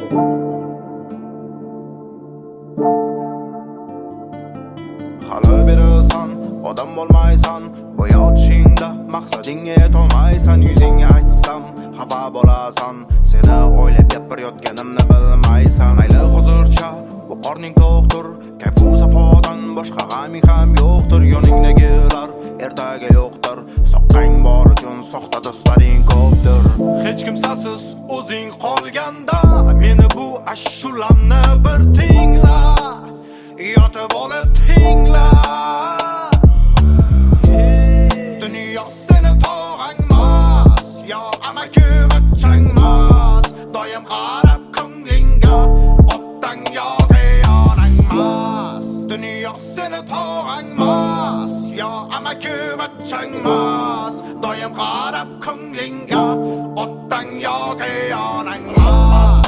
Hali berasan, odam bo'lmaysan. Bu yotishingda maqsadingga yetolmaysan. Yuzingga aytsam xafa bo'lasan. Seni o'ylab gapirayotganimni bilmaysan. Mayli hozircha bu qorning to'qdir. Kayfu safodan boshqa g'aming ham yo'qdir. Yoningdagilar ertaga yo'qdir. Soqqang bor uchun soxta do'stlaring ko'pdir. Hech kimsasiz o'zing qolganda meni bu ashulamni bir tingla. Yotib olib tingla. Dunyo seni tog'angmas, yo amakivachangmas. Doim qarab ko'nglingga otdan yoki yonangmas. Dunyo seni tog'angmas, yo amakivachangmas. Doim qarab ko'nglingga otdan yoki yonangmas.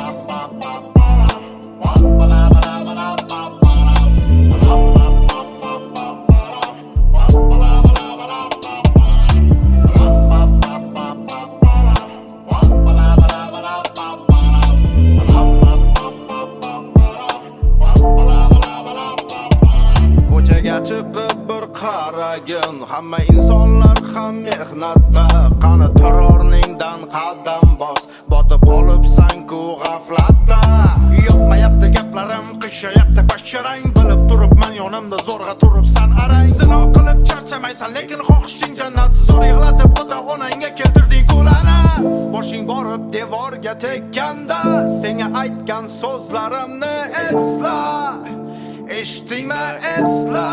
Chiqib bir qaragin, hamma insonlar ham mehnatda. Qani terrorningdan qadam bos, botib qolibsan-ku g'aflatda. Yoqmayapti gaplarim, qishayapti basharang. Bilib turibman yonimda zo'rg'a turibsan arang. Zino qilib charchamaysan, lekin xohishing jannat. Zo'r yig'latib ota-onangga keltirding kullanat. Boshing borib devorga tekkanda, senga aytgan so'zlarimni esla. Eshitdingmi esla.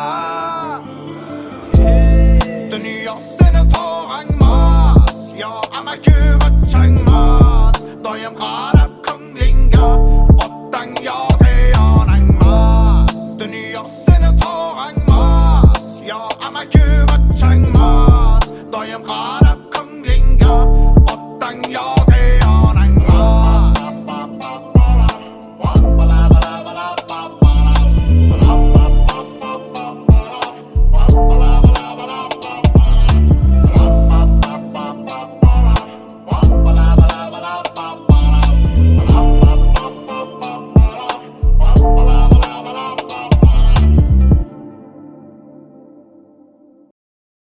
Dunyo seni tog'angmas, yo amakivachangmas. Doim